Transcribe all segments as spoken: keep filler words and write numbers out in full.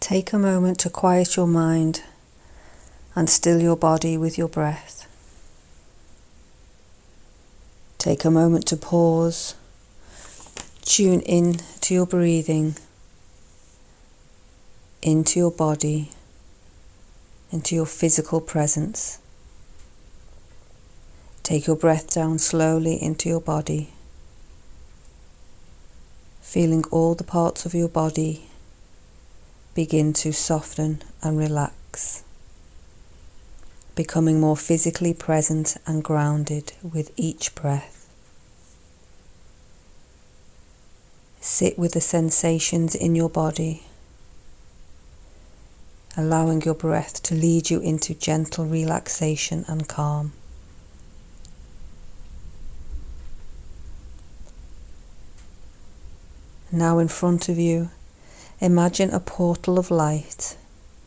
Take a moment to quiet your mind and still your body with your breath. Take a moment to pause, tune in to your breathing, into your body, into your physical presence. Take your breath down slowly into your body, feeling all the parts of your body begin to soften and relax, becoming more physically present and grounded with each breath. Sit with the sensations in your body, allowing your breath to lead you into gentle relaxation and calm. Now in front of you, imagine a portal of light,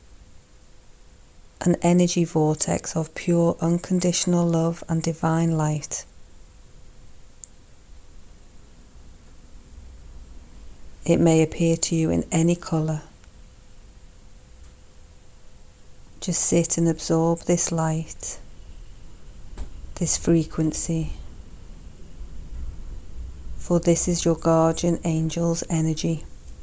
an energy vortex of pure unconditional love and divine light. It may appear to you in any colour. Just sit and absorb this light, this frequency, for this is your guardian angel's energy.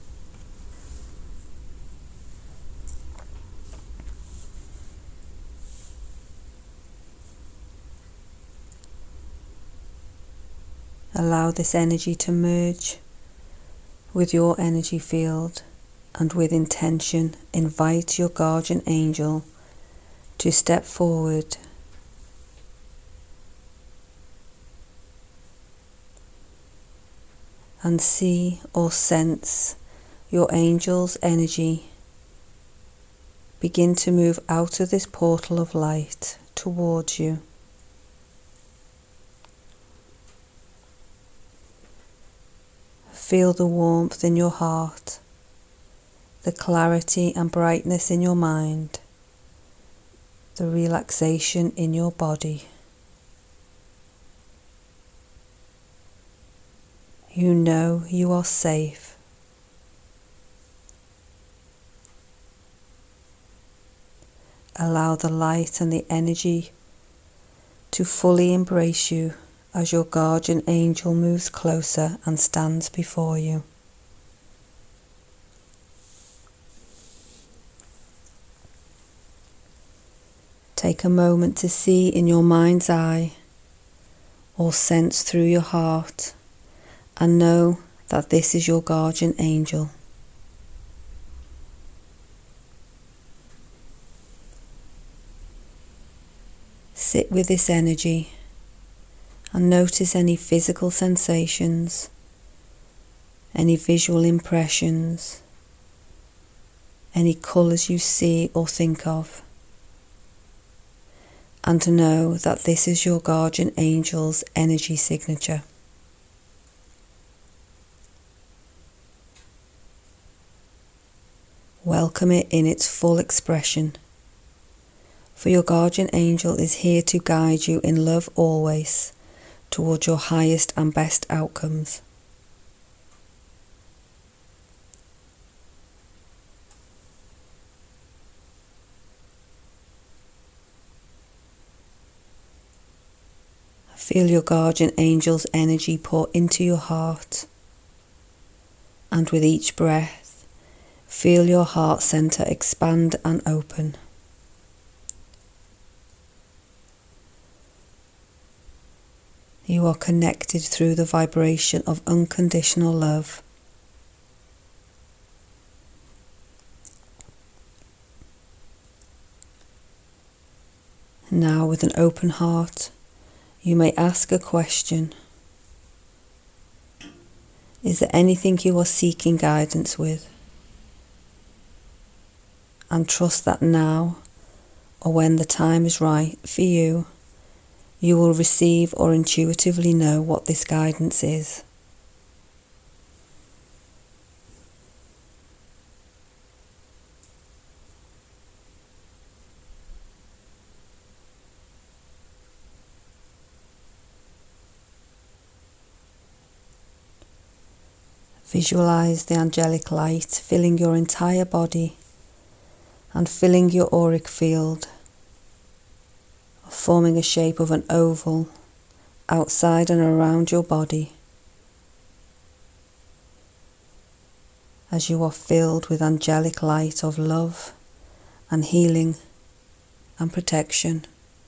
Allow this energy to merge with your energy field, and with intention invite your guardian angel to step forward and see or sense your angel's energy begin to move out of this portal of light towards you. Feel the warmth in your heart, the clarity and brightness in your mind, the relaxation in your body. You know you are safe. Allow the light and the energy to fully embrace you as your guardian angel moves closer and stands before you. Take a moment to see in your mind's eye or sense through your heart and know that this is your guardian angel. Sit with this energy and notice any physical sensations, any visual impressions, any colours you see or think of, and to know that this is your guardian angel's energy signature. Welcome it in its full expression, for your guardian angel is here to guide you in love always towards your highest and best outcomes. Feel your guardian angel's energy pour into your heart, and with each breath, feel your heart center expand and open. You are connected through the vibration of unconditional love. Now, with an open heart, you may ask a question. Is there anything you are seeking guidance with? And trust that now, or when the time is right for you, you will receive or intuitively know what this guidance is. Visualize the angelic light filling your entire body and filling your auric field, forming a shape of an oval outside and around your body as you are filled with angelic light of love and healing and protection.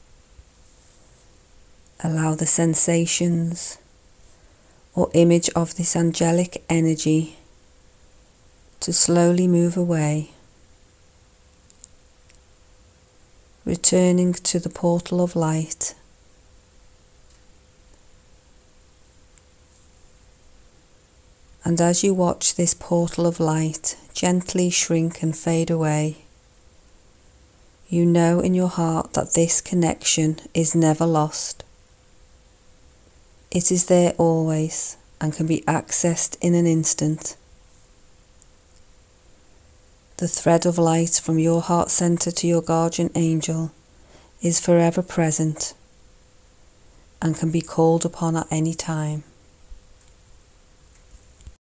Allow the sensations or image of this angelic energy to slowly move away, returning to the portal of light. And as you watch this portal of light gently shrink and fade away, you know in your heart that this connection is never lost. It is there always and can be accessed in an instant. The thread of light from your heart center to your guardian angel is forever present and can be called upon at any time.